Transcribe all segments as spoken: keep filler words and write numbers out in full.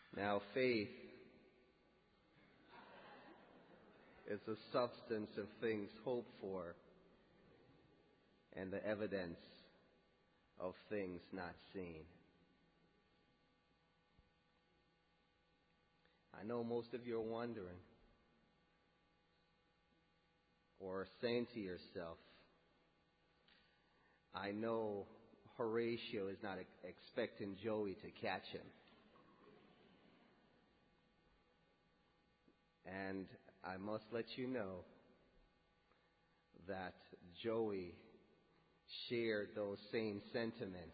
Now, faith is the substance of things hoped for and the evidence of things not seen. I know most of you are wondering or saying to yourself, I know Horatio is not ex- expecting Joey to catch him. And I must let you know that Joey shared those same sentiments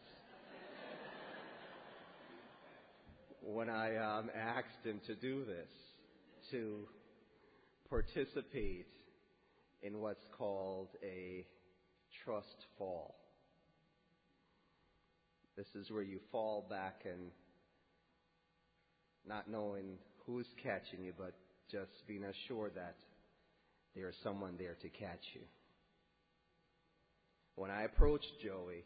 when I um, asked him to do this, to participate in what's called a trust fall. This is where you fall back and not knowing who's catching you, but just being assured that there's someone there to catch you. When I approached Joey,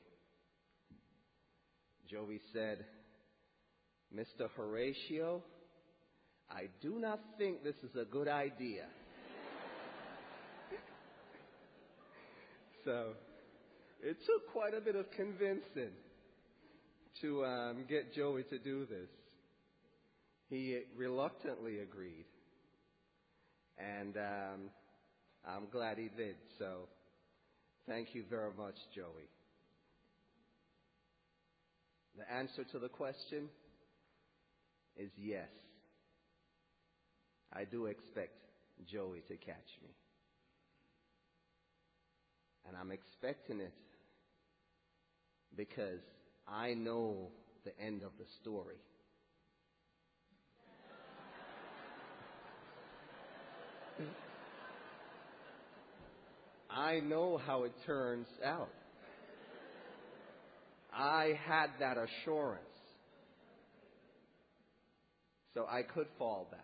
Joey said, Mister Horatio, I do not think this is a good idea. So it took quite a bit of convincing to um, get Joey to do this. He reluctantly agreed. And um, I'm glad he did. So thank you very much, Joey. The answer to the question is yes. I do expect Joey to catch me. And I'm expecting it because I know the end of the story. I know how it turns out. I had that assurance. So I could fall back.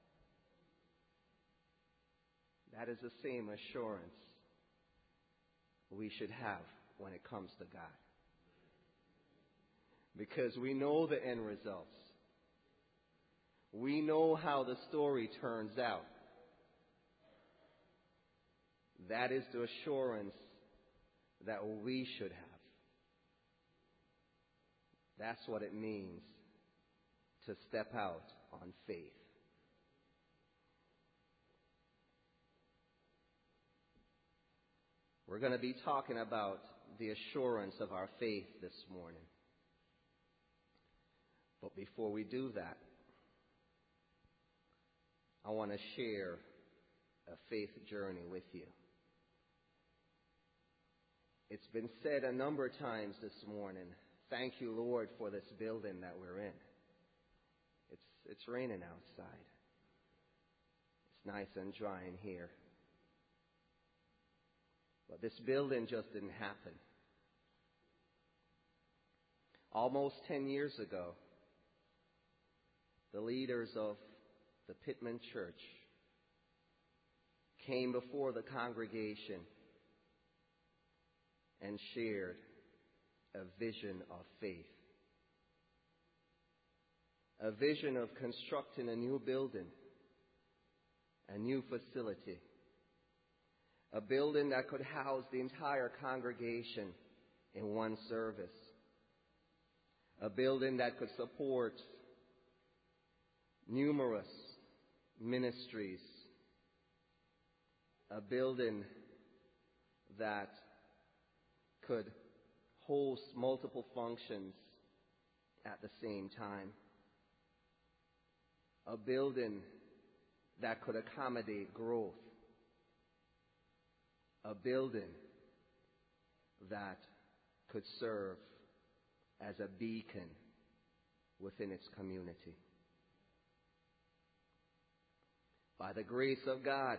That is the same assurance we should have when it comes to God. Because we know the end results. We know how the story turns out. That is the assurance that we should have. That's what it means to step out on faith. We're going to be talking about the assurance of our faith this morning. But before we do that, I want to share a faith journey with you. It's been said a number of times this morning, thank you, Lord, for this building that we're in. It's, it's raining outside. It's nice and dry in here. But this building just didn't happen. Almost ten years ago, the leaders of the Pittman Church came before the congregation and shared a vision of faith. A vision of constructing a new building, a new facility, a building that could house the entire congregation in one service, a building that could support numerous ministries, a building that could host multiple functions at the same time, a building that could accommodate growth, a building that could serve as a beacon within its community. By the grace of God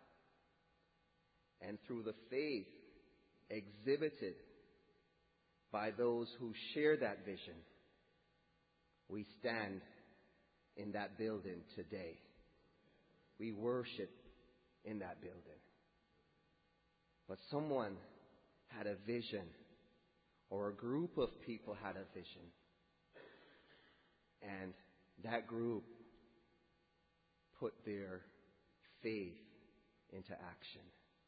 and through the faith exhibited by those who share that vision, we stand in that building today. We worship in that building. But someone had a vision, or a group of people had a vision, and that group put their faith into action.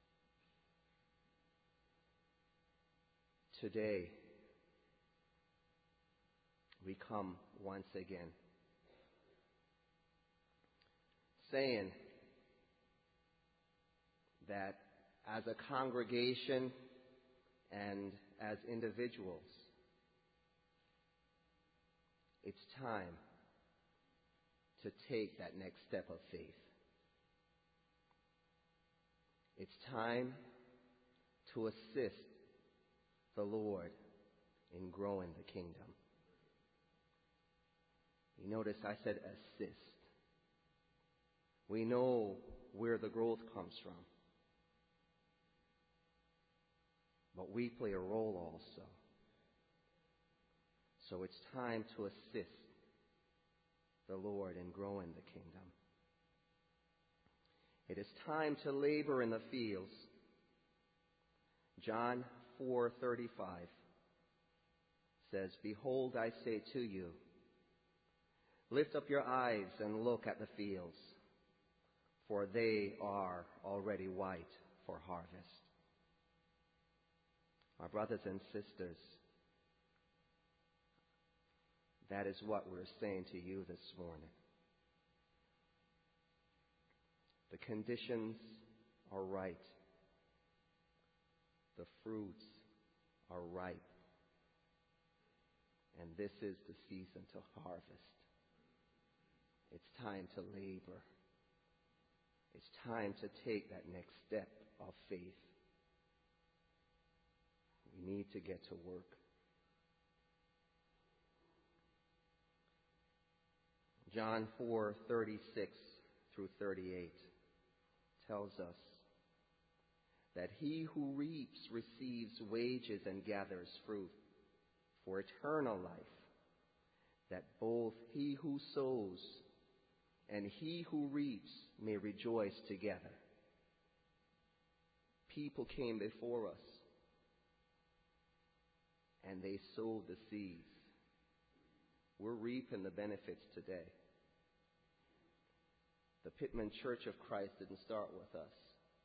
Today, we come once again saying that as a congregation and as individuals, it's time to take that next step of faith. It's time to assist the Lord in growing the kingdom. You notice I said assist. We know where the growth comes from, but we play a role also. So it's time to assist the Lord in growing the kingdom. It is time to labor in the fields. John four thirty-five says, "Behold, I say to you, lift up your eyes and look at the fields, for they are already white for harvest." My brothers and sisters, that is what we're saying to you this morning. The conditions are right. The fruits are ripe. And this is the season to harvest. It's time to labor. It's time to take that next step of faith. We need to get to work. John four thirty-six through thirty-eight tells us that he who reaps receives wages and gathers fruit for eternal life, that both he who sows and he who reaps may rejoice together. People came before us, and they sowed the seeds. We're reaping the benefits today. The Pittman Church of Christ didn't start with us.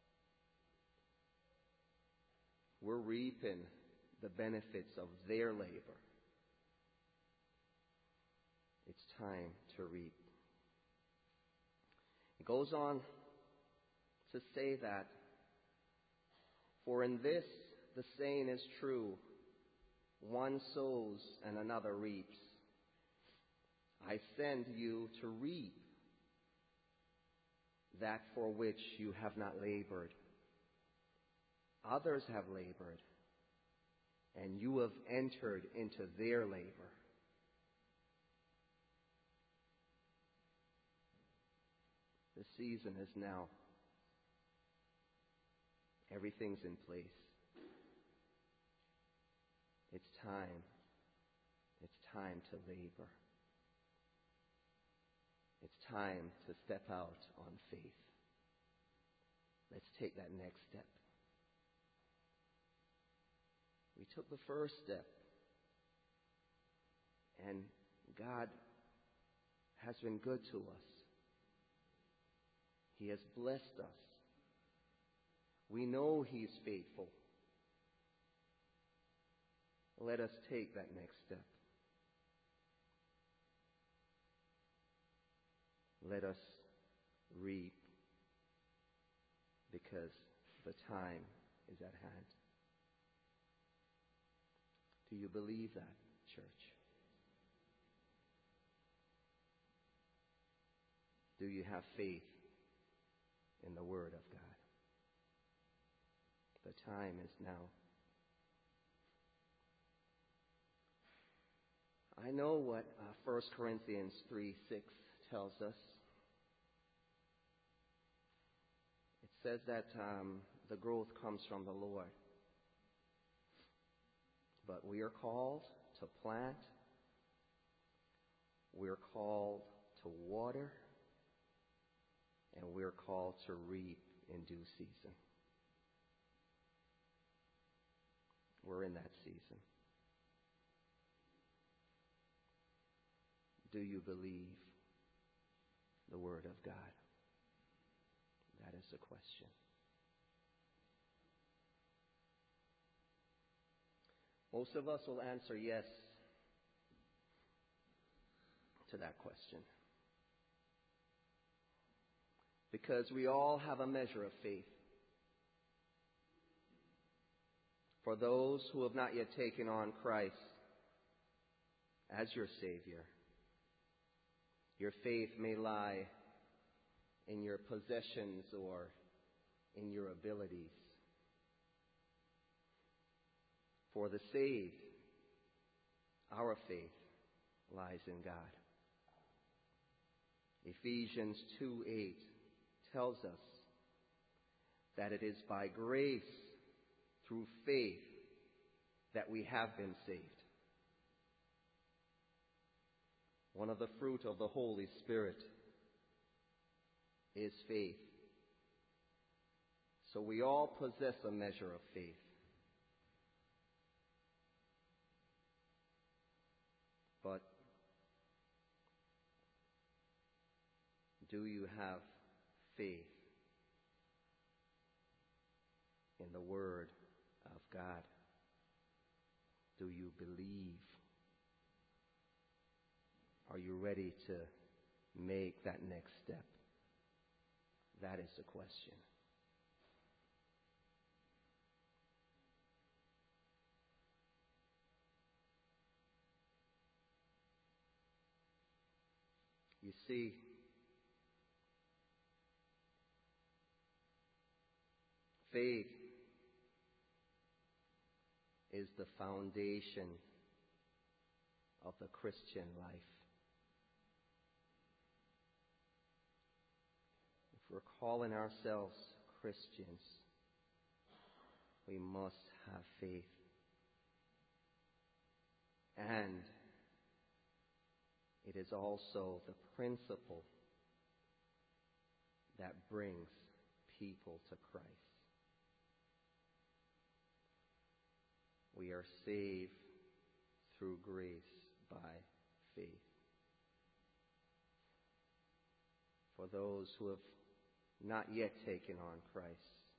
We're reaping the benefits of their labor. It's time to reap. It goes on to say that, "For in this the saying is true, one sows and another reaps. I send you to reap that for which you have not labored. Others have labored, and you have entered into their labor." The season is now. Everything's in place. It's time. It's time to labor. It's time to step out on faith. Let's take that next step. We took the first step, and God has been good to us. He has blessed us. We know He's faithful. Let us take that next step. Let us reap, because the time is at hand. Do you believe that, church? Do you have faith in the Word of God? The time is now. I know what uh, First Corinthians three six tells us. It says that um, the growth comes from the Lord. But we are called to plant. We're called to water. And we're called to reap in due season. We're in that season. Do you believe the Word of God? That is the question. Most of us will answer yes to that question. Because we all have a measure of faith. For those who have not yet taken on Christ as your Savior, your faith may lie in your possessions or in your abilities. For the saved, our faith lies in God. Ephesians two eight tells us that it is by grace through faith that we have been saved. One of the fruit of the Holy Spirit is faith. So we all possess a measure of faith. But do you have faith in the Word of God? Do you believe? Are you ready to make that next step? That is the question. You see, faith is the foundation of the Christian life. If we're calling ourselves Christians, we must have faith. And it is also the principle that brings people to Christ. We are saved through grace by faith. For those who have not yet taken on Christ,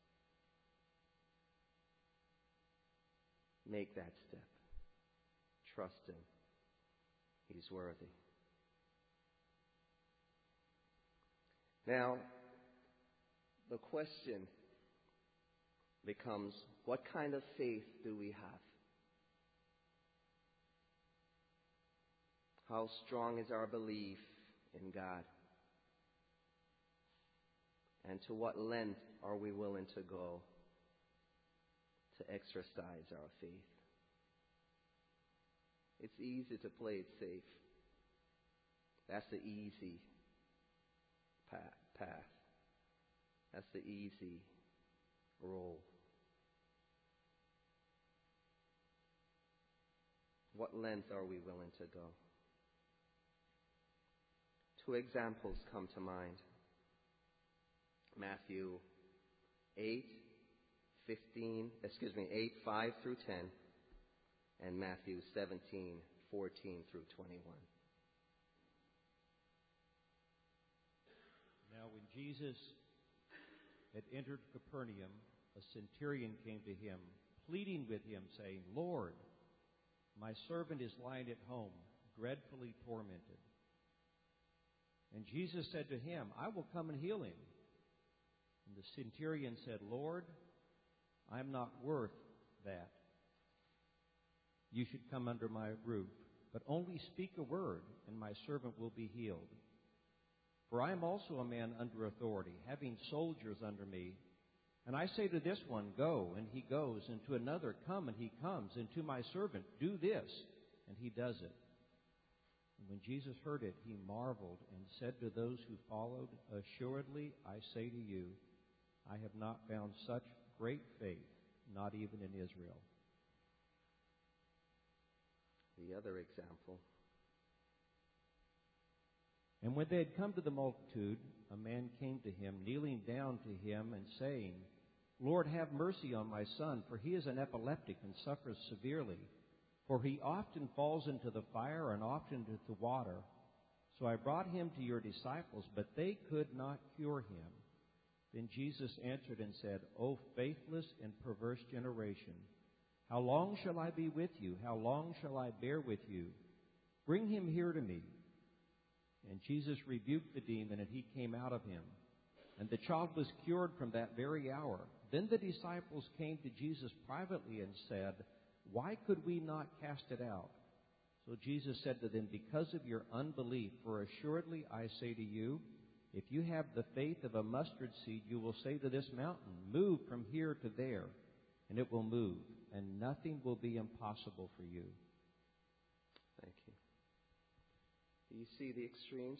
make that step. Trust Him. He's worthy. Now, the question becomes, what kind of faith do we have? How strong is our belief in God? And to what length are we willing to go to exercise our faith? It's easy to play it safe. That's the easy path. That's the easy role. What length are we willing to go? Two examples come to mind. Matthew eight, fifteen, excuse me, eight, five through ten, and Matthew seventeen, fourteen through twenty-one. Now when Jesus had entered Capernaum, a centurion came to him, pleading with him, saying, Lord, my servant is lying at home, dreadfully tormented. And Jesus said to him, I will come and heal him. And the centurion said, Lord, I am not worth that you should come under my roof, but only speak a word, and my servant will be healed. For I am also a man under authority, having soldiers under me. And I say to this one, Go, and he goes, and to another, Come, and he comes, and to my servant, Do this, and he does it. And when Jesus heard it, he marveled and said to those who followed, Assuredly, I say to you, I have not found such great faith, not even in Israel. The other example. And when they had come to the multitude, a man came to him, kneeling down to him and saying, Lord, have mercy on my son, for he is an epileptic and suffers severely. For he often falls into the fire and often into the water. So I brought him to your disciples, but they could not cure him. Then Jesus answered and said, O faithless and perverse generation, how long shall I be with you? How long shall I bear with you? Bring him here to me. And Jesus rebuked the demon, and he came out of him. And the child was cured from that very hour. Then the disciples came to Jesus privately and said, Why could we not cast it out? So Jesus said to them, Because of your unbelief, for assuredly I say to you, if you have the faith of a mustard seed, you will say to this mountain, Move from here to there, and it will move, and nothing will be impossible for you. Thank you. Do you see the extremes?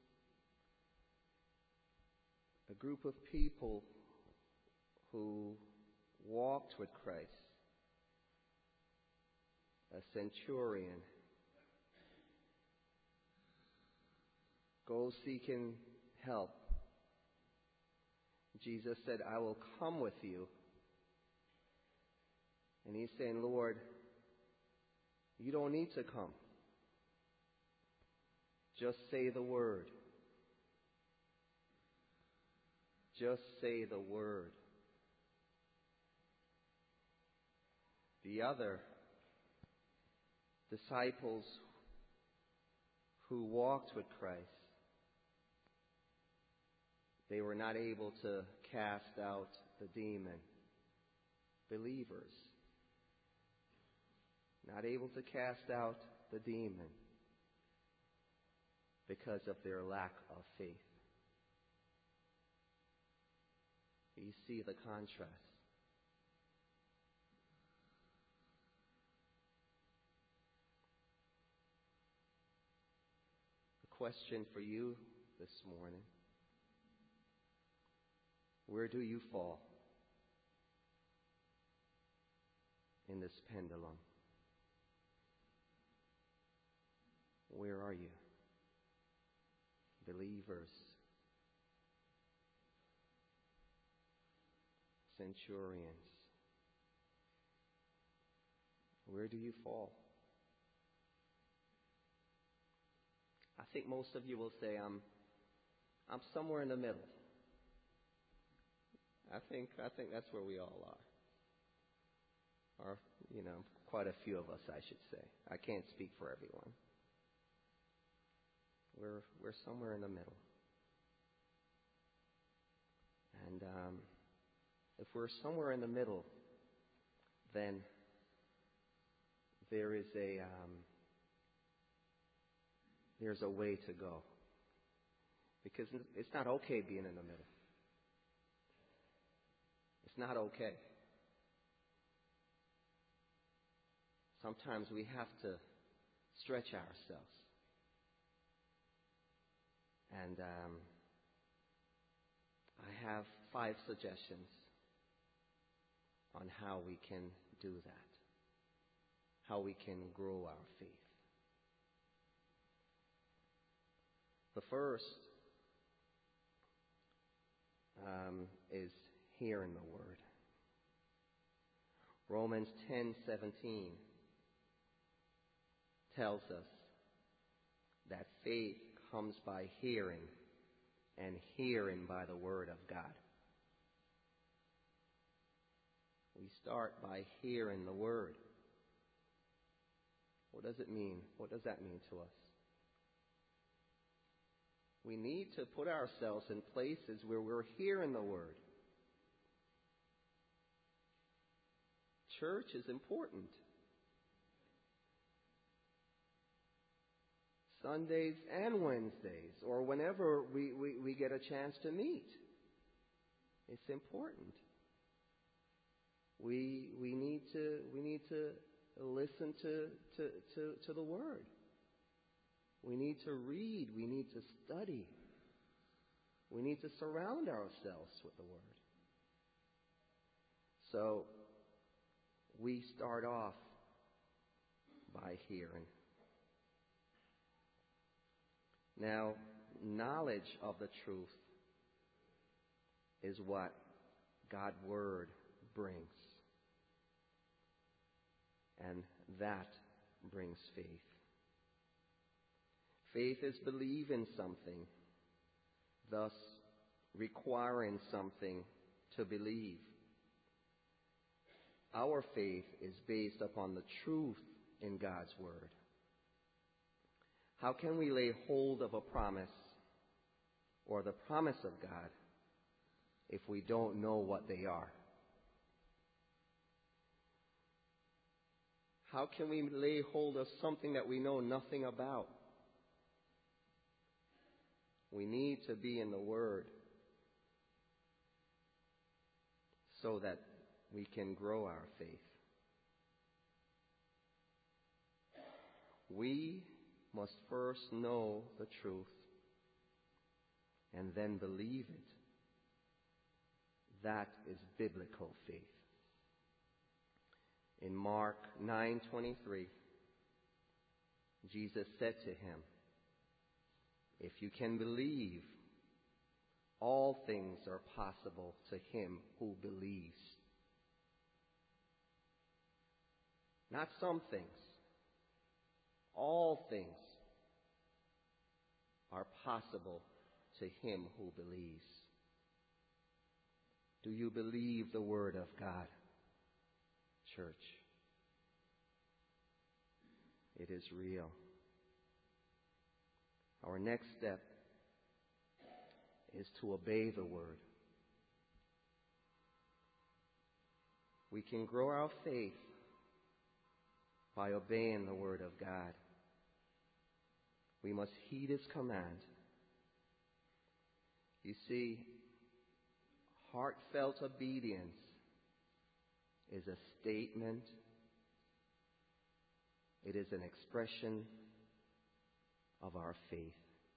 A group of people who walked with Christ. A centurion goes seeking help. Jesus said, I will come with you. And he's saying, Lord, you don't need to come. Just say the word. Just say the word. The other disciples who walked with Christ, they were not able to cast out the demon. Believers, not able to cast out the demon because of their lack of faith. You see the contrast. The question for you this morning: where do you fall in this pendulum? Where are you? Believers, centurions, where do you fall? I think most of you will say, I'm I'm somewhere in the middle. I think I think that's where we all are. Or, you know, quite a few of us, I should say. I can't speak for everyone. We're we're somewhere in the middle. And um, if we're somewhere in the middle, then there is a um, there's a way to go. Because it's not okay being in the middle. It's not okay. Sometimes we have to stretch ourselves. And um, I have five suggestions on how we can do that, how we can grow our faith. The first um, is hearing the word. Romans ten seventeen tells us that faith comes by hearing, and hearing by the word of God. We start by hearing the word. What does it mean? What does that mean to us? We need to put ourselves in places where we're hearing the word. Church is important. Sundays and Wednesdays, or whenever we, we, we get a chance to meet. It's important. We we need to we need to listen to, to, to, to the word. We need to read. We need to study. We need to surround ourselves with the word. So we start off by hearing. Now, knowledge of the truth is what God's word brings. And that brings faith. Faith is believing something, thus requiring something to believe. Our faith is based upon the truth in God's Word. How can we lay hold of a promise or the promise of God if we don't know what they are? How can we lay hold of something that we know nothing about? We need to be in the Word so that we can grow our faith. We must first know the truth and then believe it. That is biblical faith. In Mark nine twenty-three, Jesus said to him, "If you can believe, all things are possible to him who believes." Not some things. All things are possible to him who believes. Do you believe the Word of God, church? It is real. Our next step is to obey the Word. We can grow our faith by obeying the Word of God. We must heed His command. You see, heartfelt obedience is a statement. It is an expression of our faith.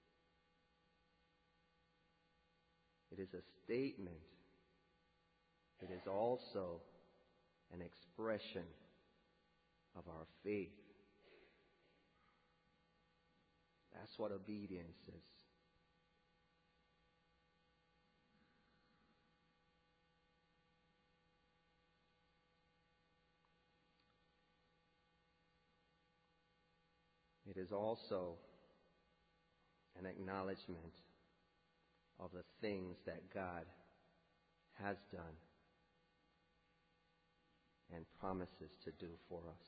It is a statement. It is also an expression of our faith. That's what obedience is. It is also an acknowledgement of the things that God has done and promises to do for us.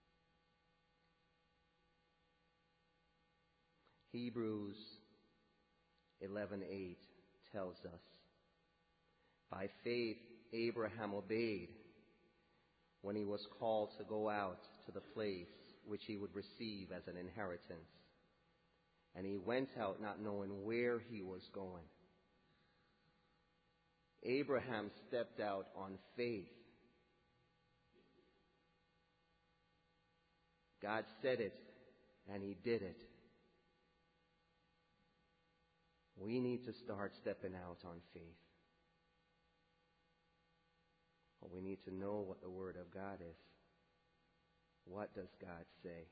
Hebrews eleven eight tells us, "By faith Abraham obeyed when he was called to go out to the place which he would receive as an inheritance. And he went out not knowing where he was going." Abraham stepped out on faith. God said it, and he did it. We need to start stepping out on faith. But we need to know what the Word of God is. What does God say?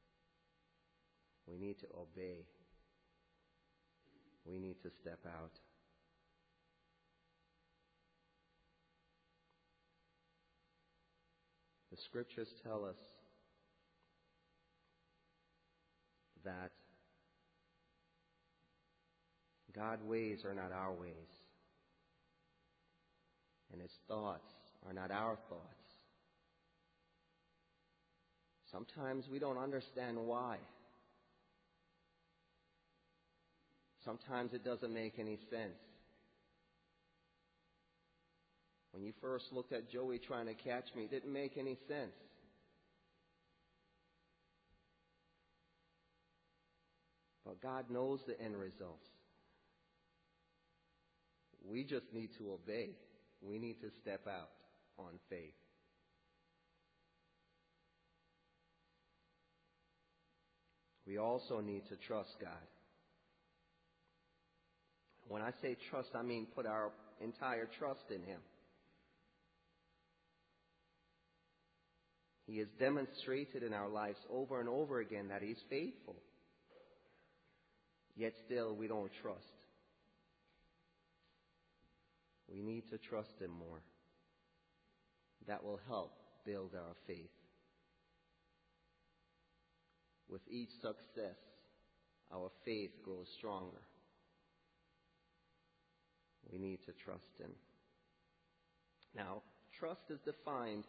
We need to obey. We need to step out. The Scriptures tell us that God's ways are not our ways, and His thoughts are not our thoughts. Sometimes we don't understand why. Sometimes it doesn't make any sense. When you first looked at Joey trying to catch me, it didn't make any sense. But God knows the end results. We just need to obey. We need to step out on faith. We also need to trust God. When I say trust, I mean put our entire trust in Him. He has demonstrated in our lives over and over again that He's faithful. Yet still we don't trust. We need to trust Him more. That will help build our faith. With each success, our faith grows stronger. We need to trust Him. Now, trust is defined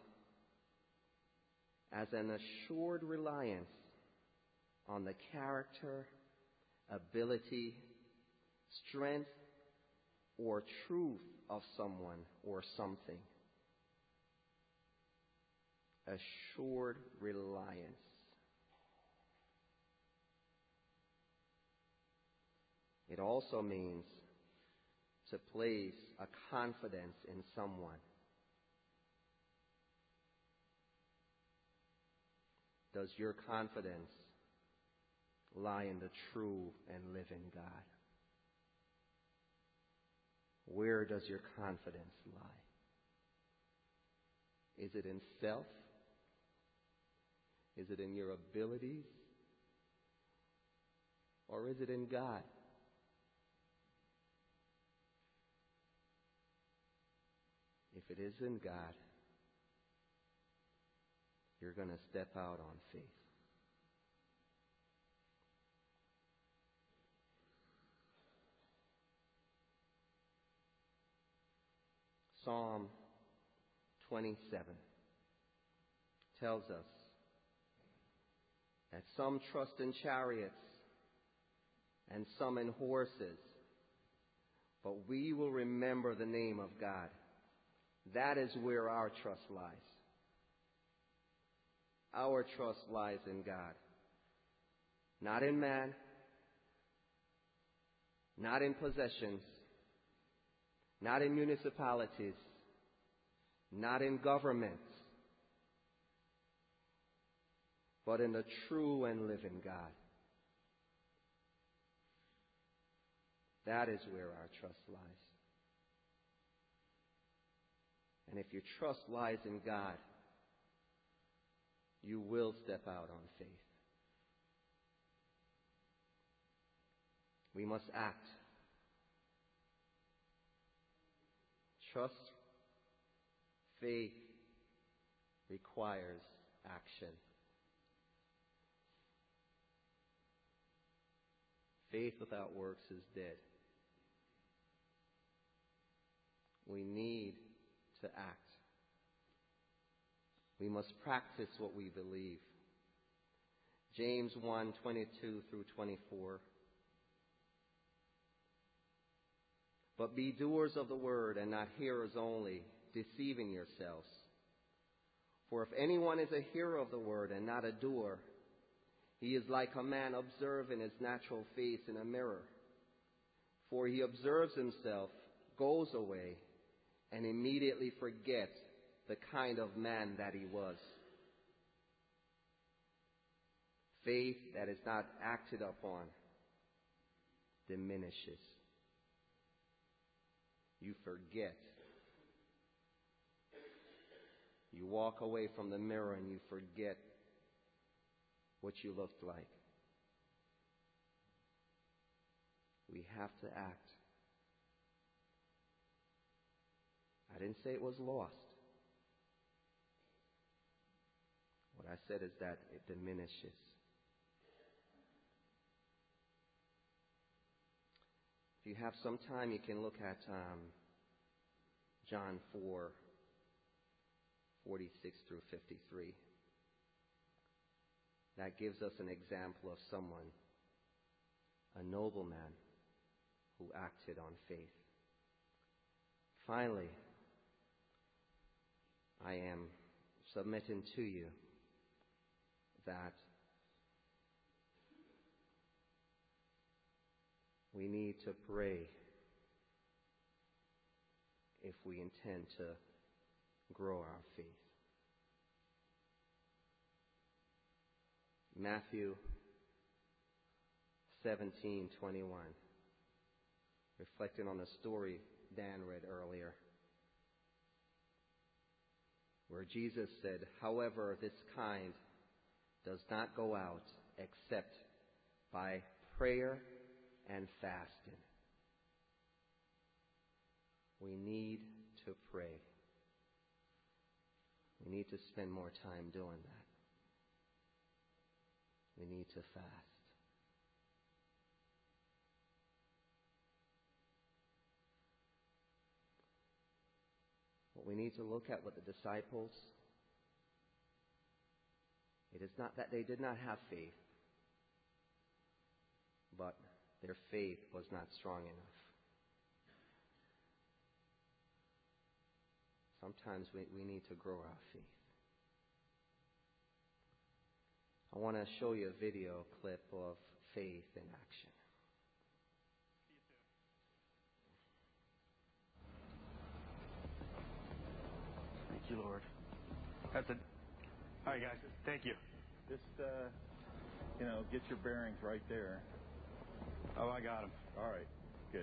as an assured reliance on the character, ability, strength, or truth of someone or something. Assured reliance. It also means to place a confidence in someone. Does your confidence lie in the true and living God? Where does your confidence lie? Is it in self? Is it in your abilities? Or is it in God? If it is in God, you're going to step out on faith. Psalm twenty-seven tells us that some trust in chariots and some in horses, but we will remember the name of God. That is where our trust lies. Our trust lies in God, not in man, not in possessions, not in municipalities, not in governments, but in the true and living God. That is where our trust lies. And if your trust lies in God, you will step out on faith. We must act. Trust, faith requires action. Faith without works is dead. We need to act. We must practice what we believe. James one, twenty-two through twenty-four. But be doers of the word and not hearers only, deceiving yourselves. For if anyone is a hearer of the word and not a doer, he is like a man observing his natural face in a mirror. For he observes himself, goes away, and immediately forgets the kind of man that he was. Faith that is not acted upon diminishes. You forget. You walk away from the mirror and you forget what you looked like. We have to act. I didn't say it was lost. What I said is that it diminishes. If you have some time, you can look at um, John four, forty-six through fifty-three. That gives us an example of someone, a nobleman, who acted on faith. Finally, I am submitting to you that we need to pray if we intend to grow our faith. Matthew seventeen twenty-one, reflecting on the story Dan read earlier, where Jesus said, however, this kind does not go out except by prayer and fasting. We need to pray. We need to spend more time doing that. We need to fast. we need to look at what the disciples, it is not that they did not have faith, but their faith was not strong enough. Sometimes we, we need to grow our faith. I want to show you a video clip of faith in action. Thank you, Lord. That's it. All right, guys. Thank you. Just, uh, you know, get your bearings right there. Oh, I got them. All right. Good.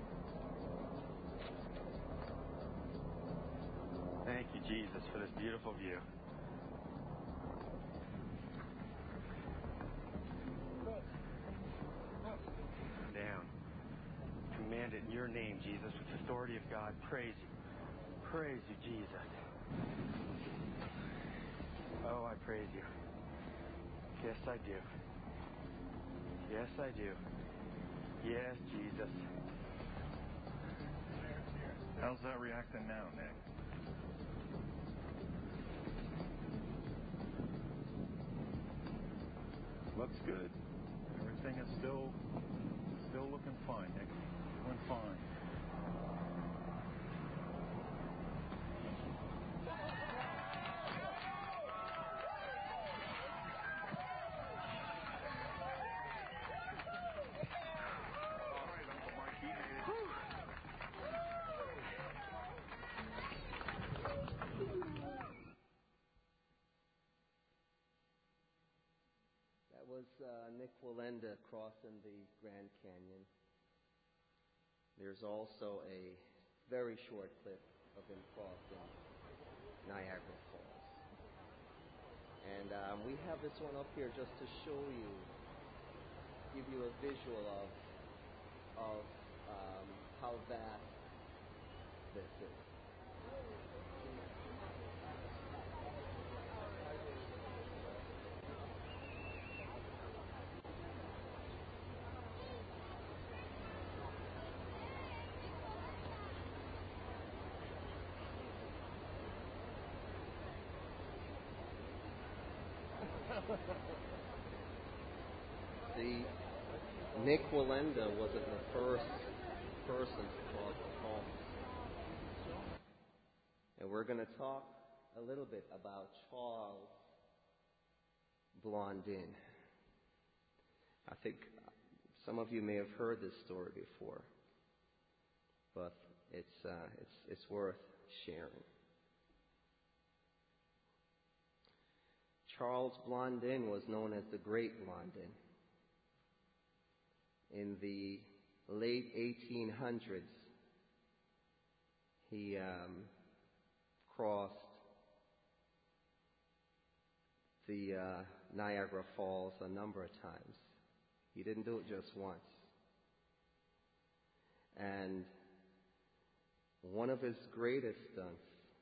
Thank you, Jesus, for this beautiful view. Down. Command it in your name, Jesus, with the authority of God. Praise you. Praise you, Jesus. Oh, I praise you. Yes, I do. Yes, I do. Yes, Jesus. How's that reacting now, Nick? Looks good. Everything is still still looking fine, Nick. Doing fine. Was uh, Nick Wallenda crossing the Grand Canyon. There's also a very short clip of him crossing Niagara Falls. And um, we have this one up here just to show you, give you a visual of, of um, how vast this is. See, Nick Wallenda wasn't the first person to cross the falls. And we're going to talk a little bit about Charles Blondin. I think some of you may have heard this story before, but it's uh, it's it's worth sharing. Charles Blondin was known as the Great Blondin. In the late eighteen hundreds, he um, crossed the uh, Niagara Falls a number of times. He didn't do it just once. And one of his greatest stunts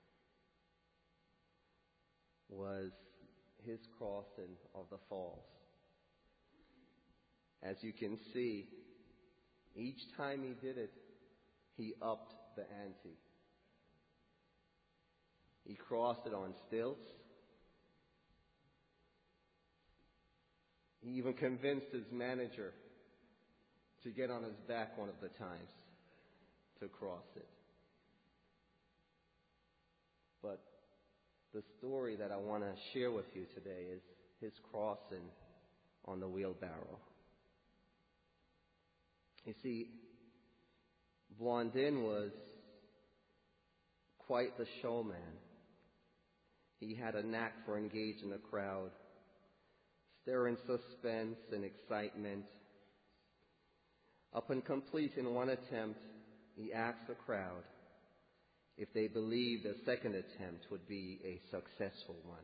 was his crossing of the falls. As you can see, each time he did it, he upped the ante. He crossed it on stilts. He even convinced his manager to get on his back one of the times to cross it. But the story that I want to share with you today is his crossing on the wheelbarrow. You see, Blondin was quite the showman. He had a knack for engaging the crowd, stirring suspense and excitement. Upon completing one attempt, he asked the crowd if they believed the second attempt would be a successful one.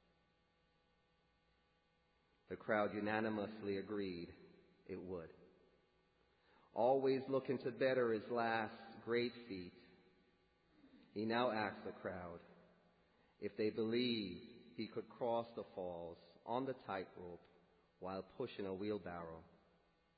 The crowd unanimously agreed it would. Always looking to better his last great feat, he now asked the crowd if they believed he could cross the falls on the tightrope while pushing a wheelbarrow.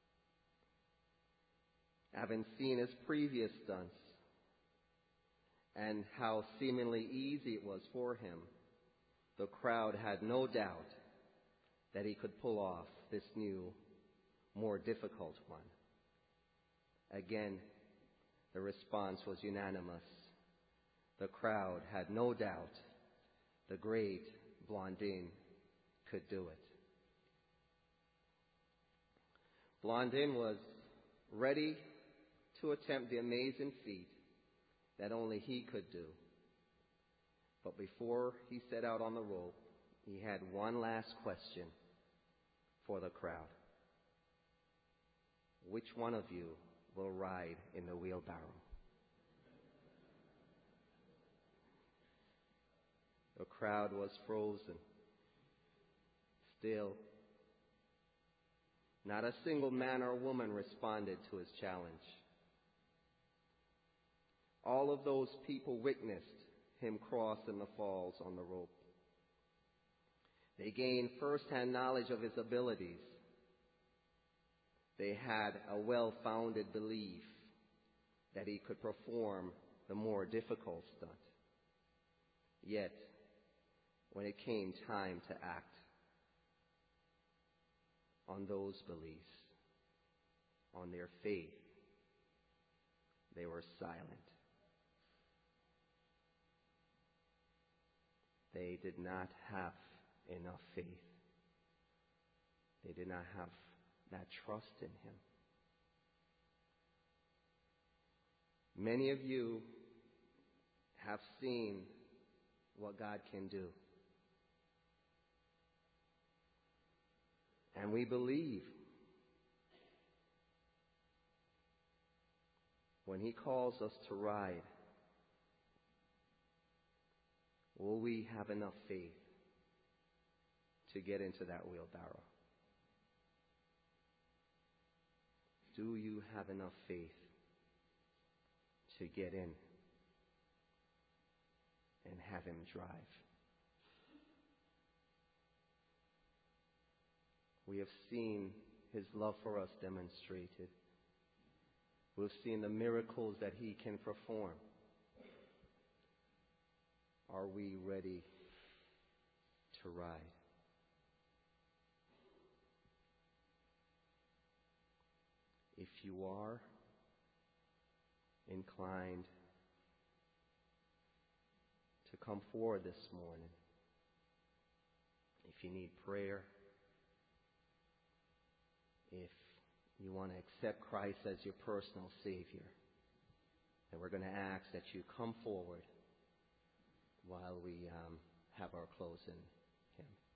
Having seen his previous stunts and how seemingly easy it was for him, the crowd had no doubt that he could pull off this new, more difficult one. Again, the response was unanimous. The crowd had no doubt the great Blondin could do it. Blondin was ready to attempt the amazing feat that only he could do. But before he set out on the rope, he had one last question for the crowd. Which one of you will ride in the wheelbarrow? The crowd was frozen. Still, not a single man or woman responded to his challenge. All of those people witnessed him cross in the falls on the rope. They gained first-hand knowledge of his abilities. They had a well-founded belief that he could perform the more difficult stunt. Yet, when it came time to act on those beliefs, on their faith, they were silent. They did not have enough faith. They did not have that trust in him. Many of you have seen what God can do. And we believe when he calls us to ride, will we have enough faith to get into that wheelbarrow? Do you have enough faith to get in and have him drive? We have seen his love for us demonstrated. We've seen the miracles that he can perform. Are we ready to ride? If you are inclined to come forward this morning, if you need prayer, if you want to accept Christ as your personal Savior, then we're going to ask that you come forward while we um, have our closing hymn.